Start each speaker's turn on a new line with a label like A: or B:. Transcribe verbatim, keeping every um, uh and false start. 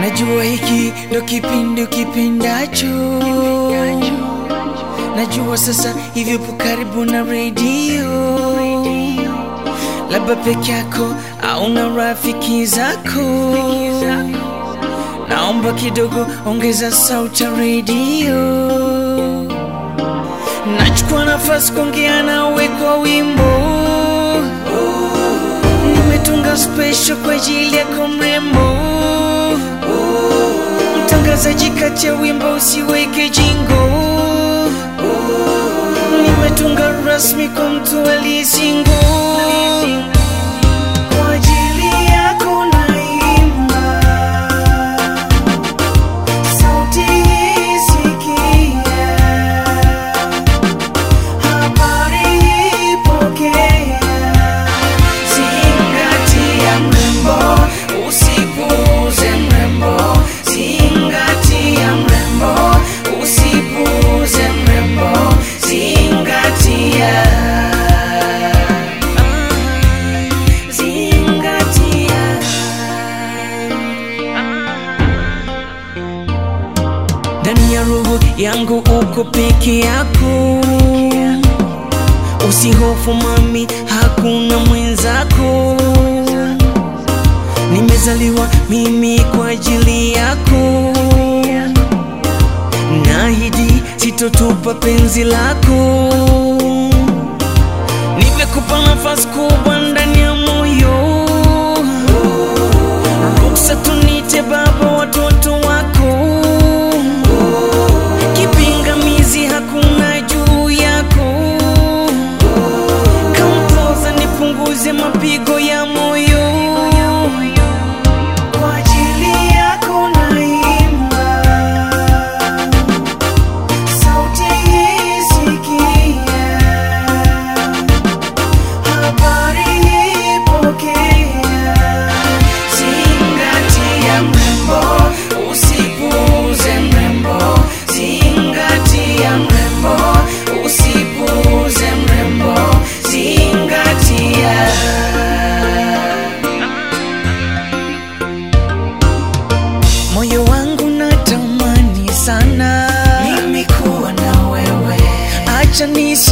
A: Najua hiki ndo kipindi kipendacho, najua sasa hivi upo karibu na radio, labda peke yako au na rafiki zako. Naomba kidogo ongeza sauti ya radio. Nachukua nafasi kuongea nawe kwa wimbo, nimetunga special kwa ajili yako mrembo. Mtangazaji kati ya wimbo usiweke jingo, nimetunga rasmi kwa mtu aliyesingo. Kwa ajili yako naimba, sauti isikia, habari ipokea. Zingatia mrembo, usipuuze mrembo. Zingatia mrembo, usipuuze mrembo. Zingatia, zingatia. Ndani ya roho yangu uko peke yako, usihofu mami, hakuna mwenzako. Nimezaliwa mimi kwa ajili yako, naahidi sitotupa penzi lako. Nimekupa nafasi kubwa ndani ya moyo, ruksa tunite baba watoto wako. Kipingamizi hakuna juu yako, kampoza nipunguze mapigo ya moyo. Kwa ajili yako naimba, sauti isikia, habari ipokea. Zingatia mrembo, usipuuze mrembo. Zingatia mrembo, usipuuze mrembo. Zingatia. Moyo wangu natamani sana mimi kuwa na wewe, acha nisi